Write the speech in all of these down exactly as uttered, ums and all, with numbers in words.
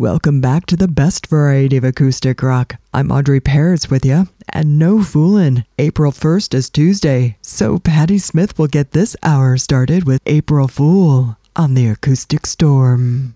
Welcome back to the best variety of acoustic rock. I'm Audrey Pears with you, and no foolin'. April first is Tuesday, so Patti Smith will get this hour started with April Fool on the Acoustic Storm.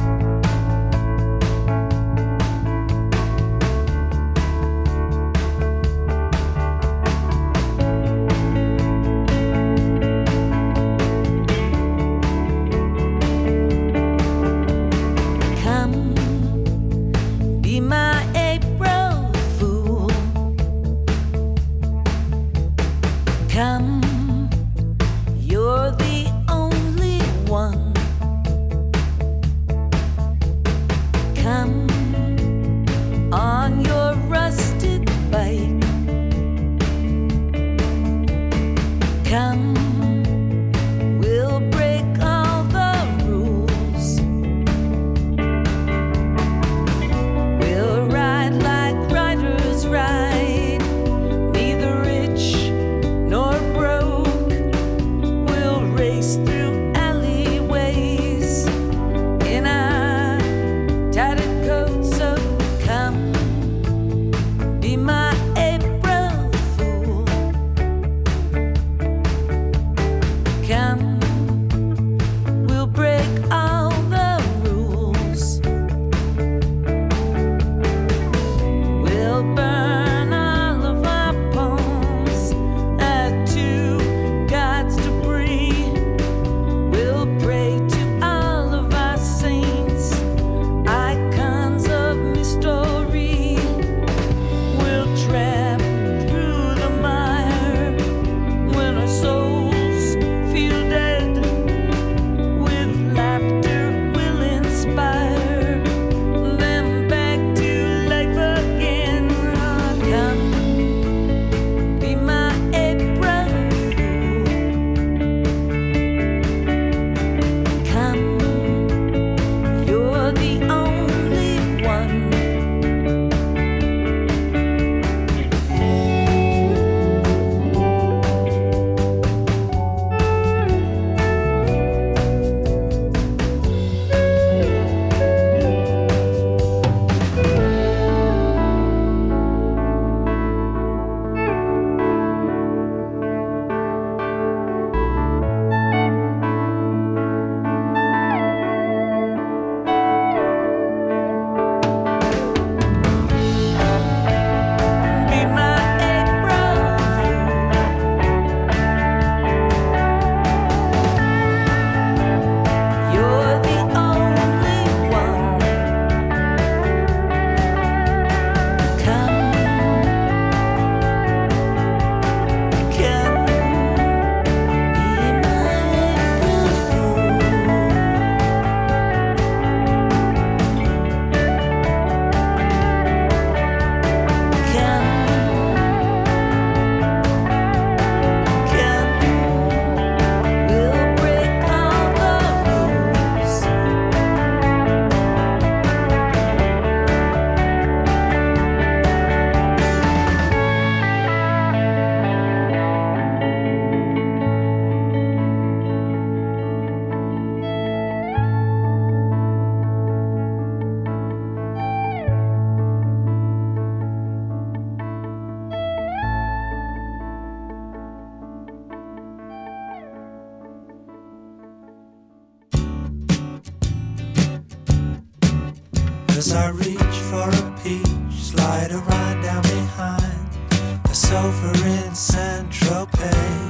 As I reach for a peach, slide a ride down behind the sofa in Saint-Tropez.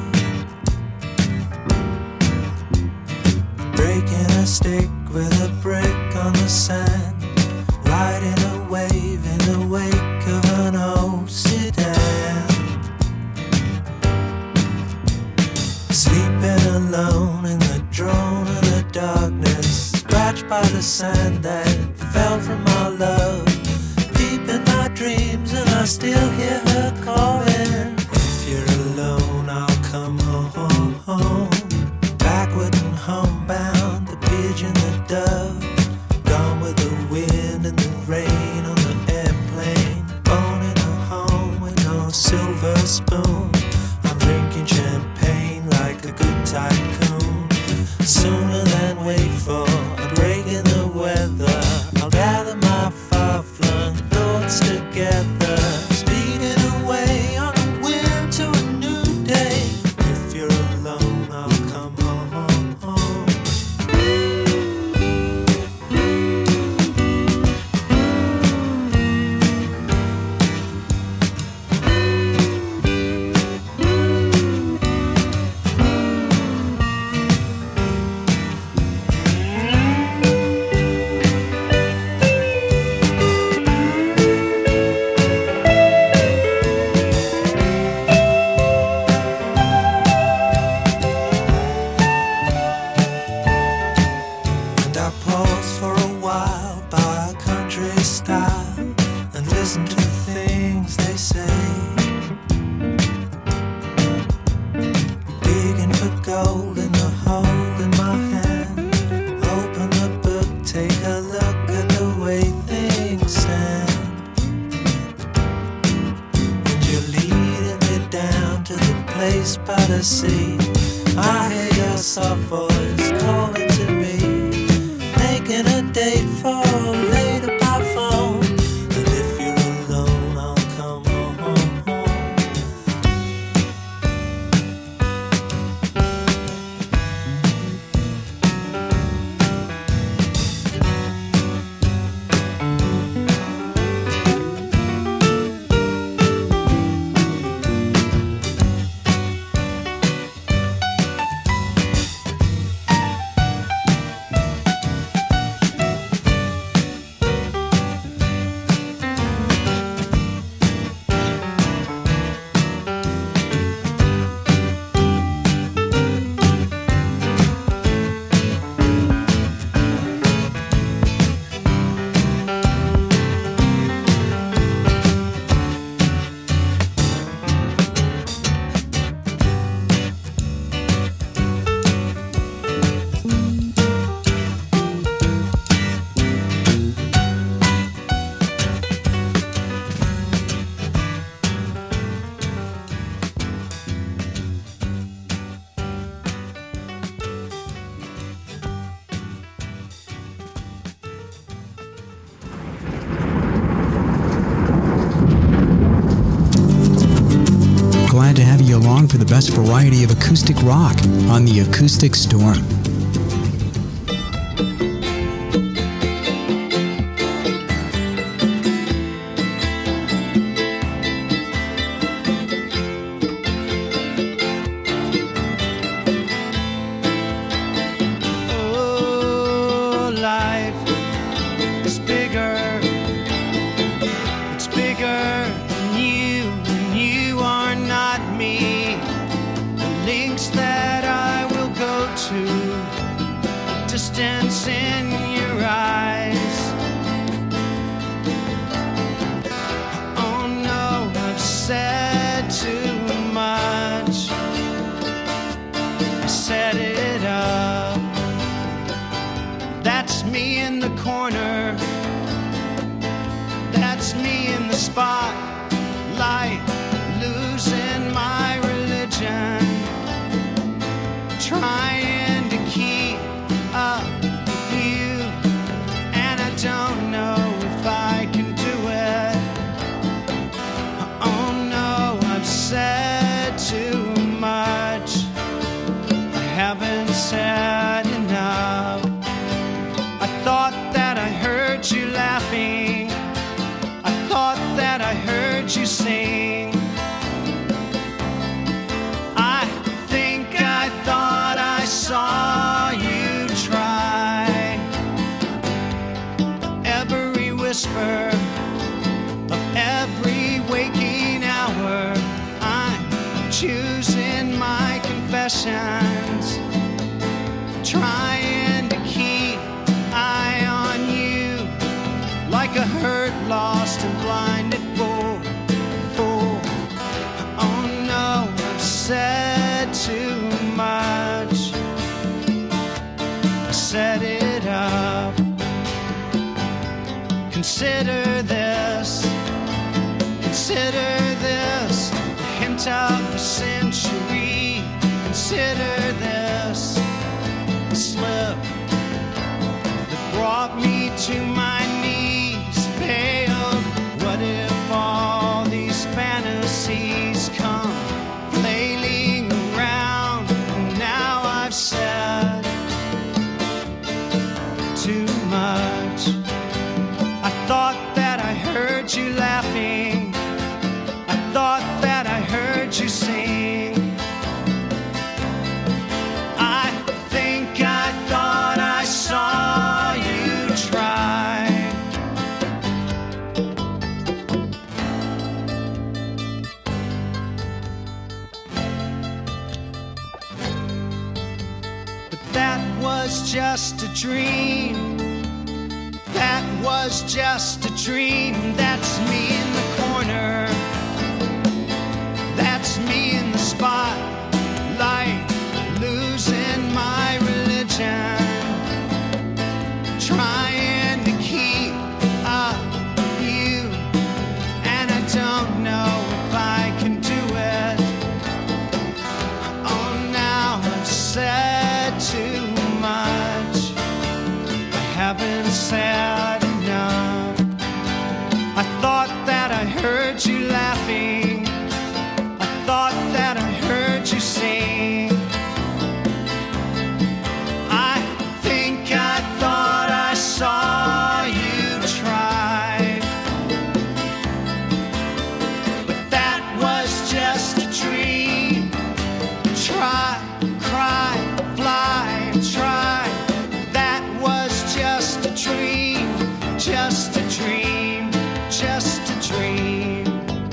Breaking a stick with a brick on the sand, riding a wave in the wake of an old sedan. Sleeping alone in the drone of the darkness, scratched by the sand that fell from our love. Deep in my dreams and I still hear her calling. If you're alone, I'll come home, home. Backward and homebound, the pigeon, the dove, gone with the wind and the rain on the airplane. Owning a home with no silver spoon, I'm drinking champagne like a good tycoon. Sooner than wait for a break in the weather, I'll gather lost by the sea. I hear your soft voice calling to me, making a date for later by phone. And if you're alone, I'll come home, home. Glad to have you along for the best variety of acoustic rock on the Acoustic Storm. Oh, life is bigger. It's bigger than you, and you are not me. The links that I will go to, the distance in your eyes. Oh no, I've said too much. I set it up. That's me in the corner. That's me in the spotlight, losing my religion, trying to keep up with you, and I don't know if I can do it. Oh no, I've said too much. I haven't said enough. I thought that I heard you laughing. I thought that I heard you sing. I think I thought I saw you try. Every whisper of every waking hour, I'm choosing my confessions, trying to keep eye on you, like a hurt, lost and blinded fool, fool. Oh no, I've said too much. I set it up. Consider this, consider this, the hint of a century. Consider this, the slip that brought me to my knees, pale. What if all these fantasies come flailing around? And now I've said too much. I thought that I heard you laughing. I thought that I heard you sing. I think I thought I saw you try. But that was just a dream. That was just a dream. That's me in the corner. That's me in the spotlight, losing my religion, trying to keep up with you, and I don't know if I can do it. was sad enough. I thought that I heard you laughing. I thought that I heard you sing. I think I thought I saw you try, but that was just a dream. Try, cry, fly, try. That was just a dream, just a dream, just a dream.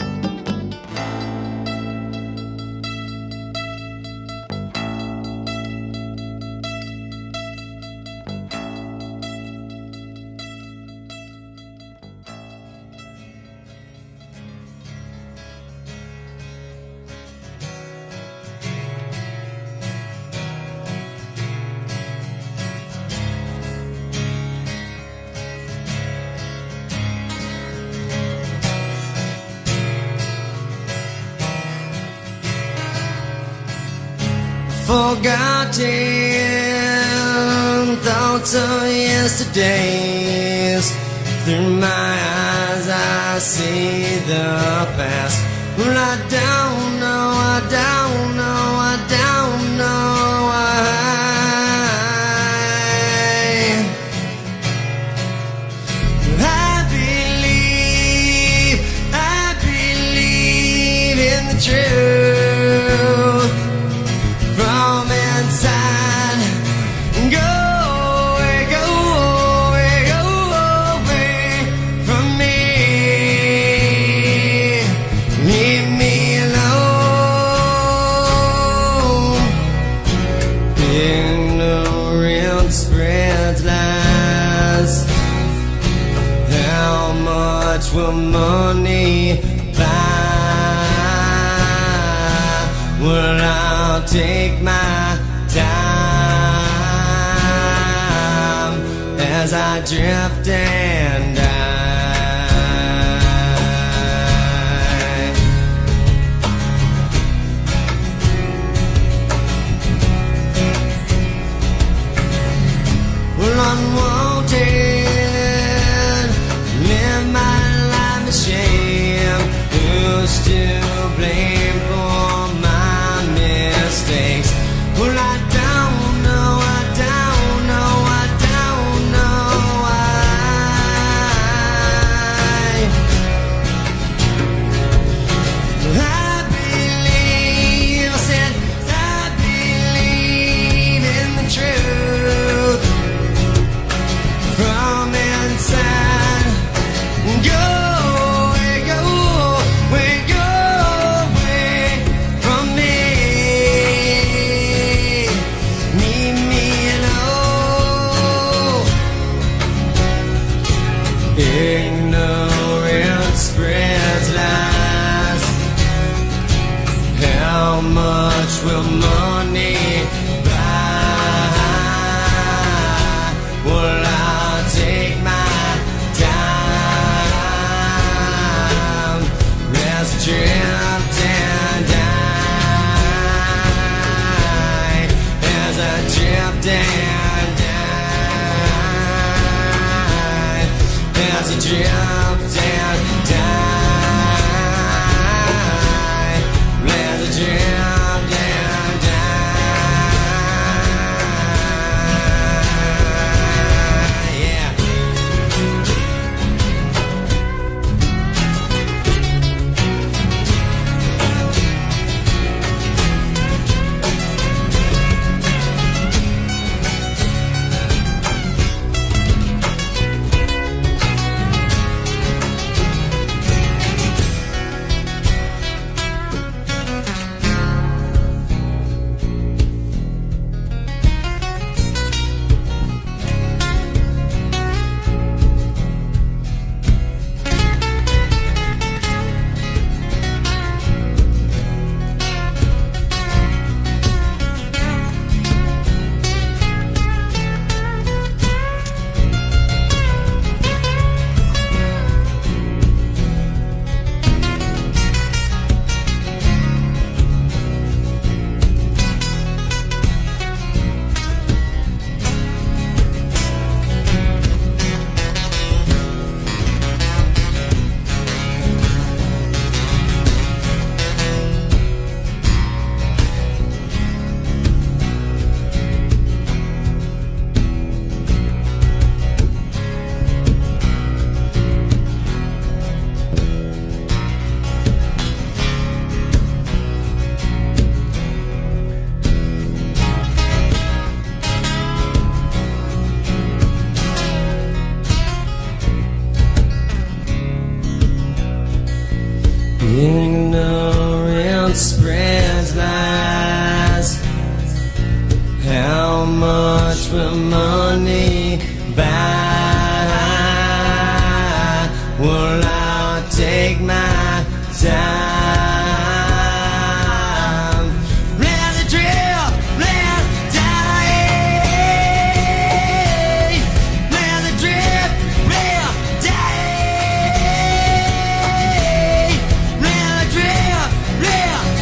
Forgotten thoughts of yesterdays. Through my eyes I see the past. Well, I don't know, I don't know, I don't know why. I believe, I believe in the truth. From inside, go away, go away, go away from me. Leave me alone. Ignorance spreads lies. How much will money buy? Well, I'll take my time as I drift and die. Well, unwanted, live my life in shame. Who's to blame for my mistakes? Well, I don't know, I don't know, I don't know why. I believe, I said, I believe in the truth. From inside, go away, go away, go away from me. Leave me alone. Ignorance spreads lies. How much will money buy? Well, I'll take my time. Let's drift and die as I drift and die as I drift and die as I drift and die. Yeah. Ignorance spreads lies. How much will money buy? Well, I'll take my time. Let it drift, let it die. Let it drift, let it die. Let it drift, let it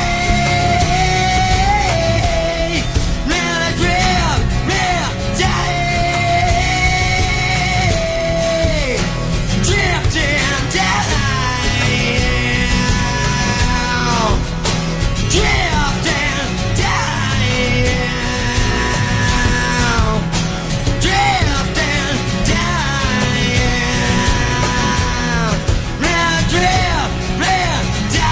die. Let it drift, let it die. Drifting down. Drifting down. Drifting down. Let it drift, let it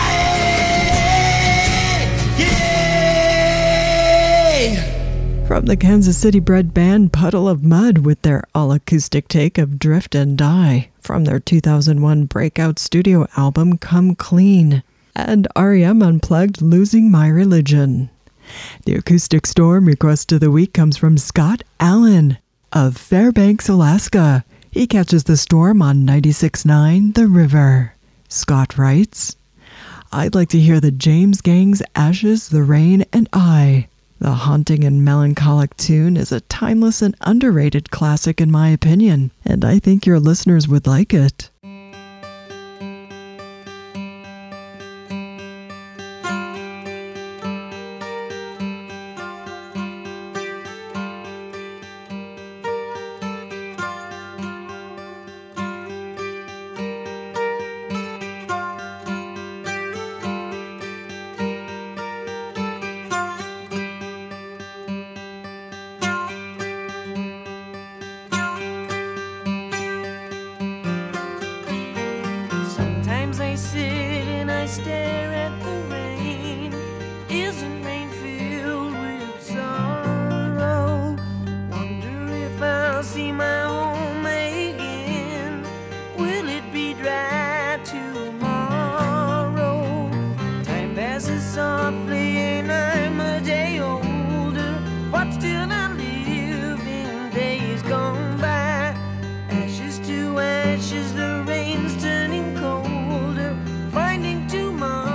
die. From the Kansas City bred band Puddle of Mud with their all-acoustic take of Drift and Die from their two thousand one breakout studio album Come Clean, and R E M Unplugged Losing My Religion. The Acoustic Storm request of the week comes from Scott Allen of Fairbanks, Alaska. He catches the storm on ninety-six point nine The River. Scott writes, I'd like to hear the James Gang's Ashes, the Rain, and I. The haunting and melancholic tune is a timeless and underrated classic in my opinion, and I think your listeners would like it. Sometimes I sit and I stare at the rain. Isn't rain filled with sorrow? Wonder if I'll see my home again. Will it be dry tomorrow? Time passes softly and I'm a day older, but still I live in days gone by. Ashes to ashes, the rain's turning colder, finding tomorrow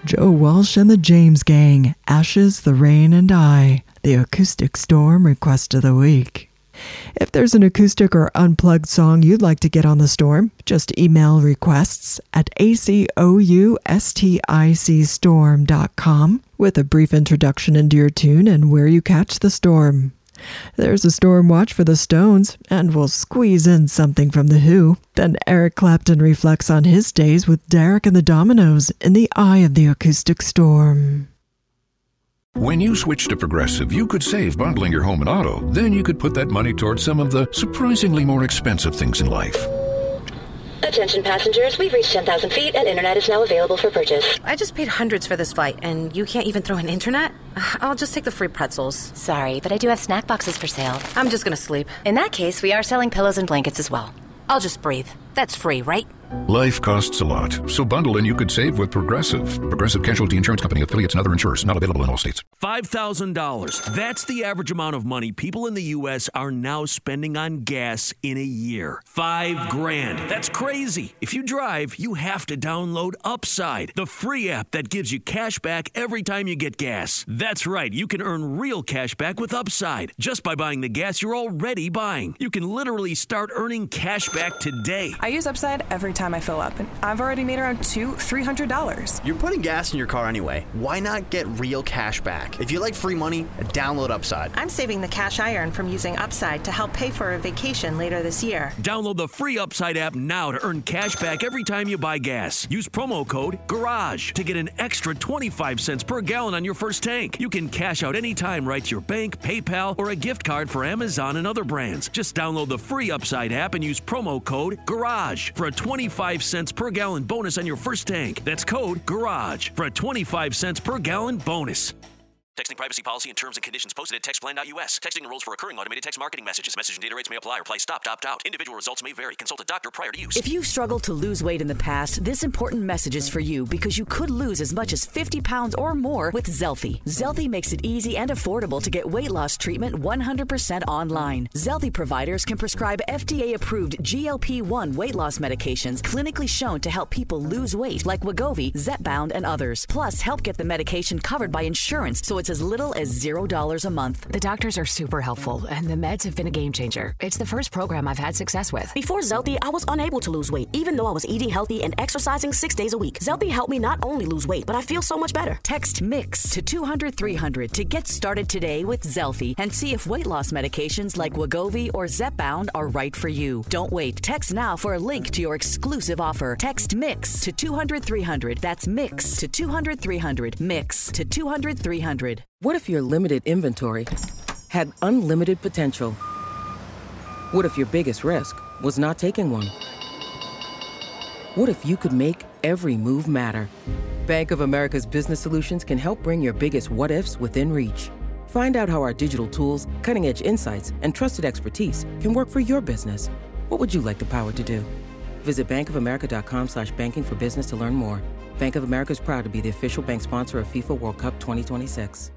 Joe Walsh and the James Gang, Ashes, the Rain, and I, the Acoustic Storm Request of the Week. If there's an acoustic or unplugged song you'd like to get on the storm, just email requests at A C O U S T I C storm dot com with a brief introduction into your tune and where you catch the storm. There's a storm watch for the Stones, and we'll squeeze in something from The Who. Then Eric Clapton reflects on his days with Derek and the Dominoes in the eye of the acoustic storm. When you switch to Progressive, you could save bundling your home and auto. Then you could put that money towards some of the surprisingly more expensive things in life. Attention passengers, we've reached ten thousand feet and internet is now available for purchase. I just paid hundreds for this flight, and you can't even throw in internet? I'll just take the free pretzels. Sorry, but I do have snack boxes for sale. I'm just gonna sleep. In that case, we are selling pillows and blankets as well. I'll just breathe. That's free, right? Life costs a lot, so bundle and you could save with Progressive. Progressive Casualty Insurance Company, affiliates, and other insurers. Not available in all states. five thousand dollars. That's the average amount of money people in the U S are now spending on gas in a year. Five grand. That's crazy. If you drive, you have to download Upside, the free app that gives you cash back every time you get gas. That's right. You can earn real cash back with Upside just by buying the gas you're already buying. You can literally start earning cash back today. I use Upside every time I fill up, and I've already made around two, three hundred dollars. You're putting gas in your car anyway. Why not get real cash back? If you like free money, download Upside. I'm saving the cash I earn from using Upside to help pay for a vacation later this year. Download the free Upside app now to earn cash back every time you buy gas. Use promo code GARAGE to get an extra twenty-five cents per gallon on your first tank. You can cash out anytime right to your bank, PayPal, or a gift card for Amazon and other brands. Just download the free Upside app and use promo code GARAGE for a twenty-five cents per gallon bonus on your first tank. That's code GARAGE for a twenty-five cents per gallon bonus. Texting privacy policy and terms and conditions posted at text plan dot U S. Texting enrolls for recurring automated text marketing messages. Message and data rates may apply. Reply stop, opt out. Individual results may vary. Consult a doctor prior to use. If you've struggled to lose weight in the past, this important message is for you because you could lose as much as fifty pounds or more with Zelfie. Zelfie makes it easy and affordable to get weight loss treatment one hundred percent online. Zelfie providers can prescribe F D A-approved G L P one weight loss medications clinically shown to help people lose weight like Wegovy, Zepbound, and others. Plus, help get the medication covered by insurance so it's as little as zero dollars a month. The doctors are super helpful, and the meds have been a game changer. It's the first program I've had success with. Before Zelfie, I was unable to lose weight, even though I was eating healthy and exercising six days a week. Zelfie helped me not only lose weight, but I feel so much better. Text MIX to two hundred three hundred to get started today with Zelfie and see if weight loss medications like Wegovy or Zepbound are right for you. Don't wait. Text now for a link to your exclusive offer. Text MIX to two hundred three hundred. That's MIX to two hundred three hundred. MIX to two hundred three hundred. What if your limited inventory had unlimited potential? What if your biggest risk was not taking one? What if you could make every move matter? Bank of America's Business Solutions can help bring your biggest what-ifs within reach. Find out how our digital tools, cutting-edge insights, and trusted expertise can work for your business. What would you like the power to do? Visit bankofamerica.com slash banking for business to learn more. Bank of America is proud to be the official bank sponsor of FIFA World Cup twenty twenty-six.